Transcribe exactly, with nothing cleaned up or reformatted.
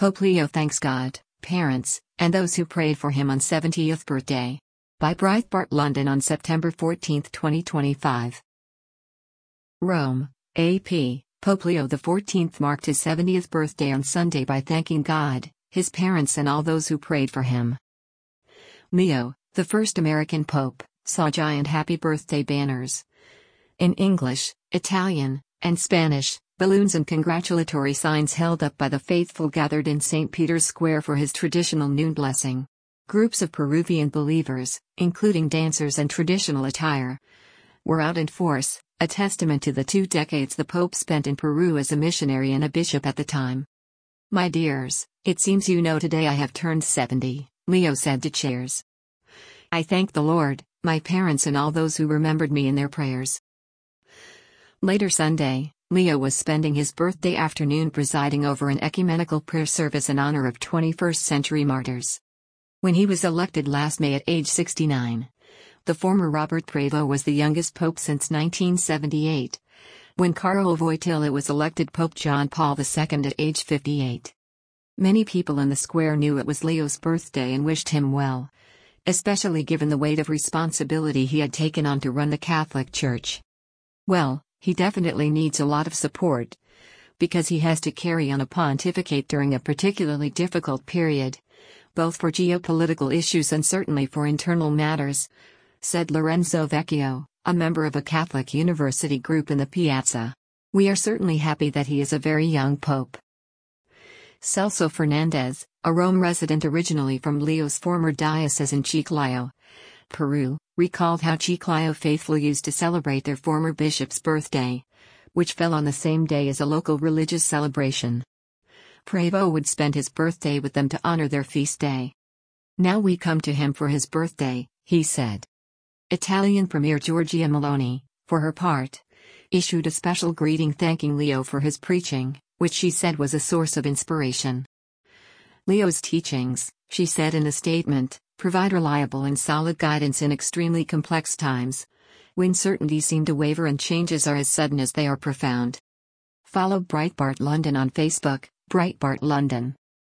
Pope Leo thanks God, parents, and those who prayed for him on seventieth birthday. By Breitbart London on September fourteenth, twenty twenty-five. Rome, A P. Pope Leo the fourteenth marked his seventieth birthday on Sunday by thanking God, his parents and all those who prayed for him. Leo, the first American pope, saw giant happy birthday banners. In English, Italian, and Spanish, balloons and congratulatory signs held up by the faithful gathered in Saint Peter's Square for his traditional noon blessing. Groups of Peruvian believers, including dancers and traditional attire, were out in force, a testament to the two decades the Pope spent in Peru as a missionary and a bishop at the time. "My dears, it seems you know today I have turned seventy, Leo said to Cheers. "I thank the Lord, my parents and all those who remembered me in their prayers." Later Sunday, Leo was spending his birthday afternoon presiding over an ecumenical prayer service in honor of twenty-first century martyrs. When he was elected last May at age sixty-nine, the former Robert Prevost was the youngest pope since nineteen seventy-eight, when Karol Wojtyla was elected Pope John Paul the Second at age fifty-eight. Many people in the square knew it was Leo's birthday and wished him well, especially given the weight of responsibility he had taken on to run the Catholic Church. Well, he definitely needs a lot of support, because he has to carry on a pontificate during a particularly difficult period, both for geopolitical issues and certainly for internal matters, said Lorenzo Vecchio, a member of a Catholic university group in the Piazza. "We are certainly happy that he is a very young pope." Celso Fernandez, a Rome resident originally from Leo's former diocese in Chiclayo, Peru, recalled how Chiclayo faithful used to celebrate their former bishop's birthday, which fell on the same day as a local religious celebration. Prevost would spend his birthday with them to honor their feast day. "Now we come to him for his birthday," he said. Italian Premier Giorgia Meloni, for her part, issued a special greeting thanking Leo for his preaching, which she said was a source of inspiration. "Leo's teachings," she said in a statement, "provide reliable and solid guidance in extremely complex times, when certainties seem to waver and changes are as sudden as they are profound." Follow Breitbart London on Facebook, Breitbart London.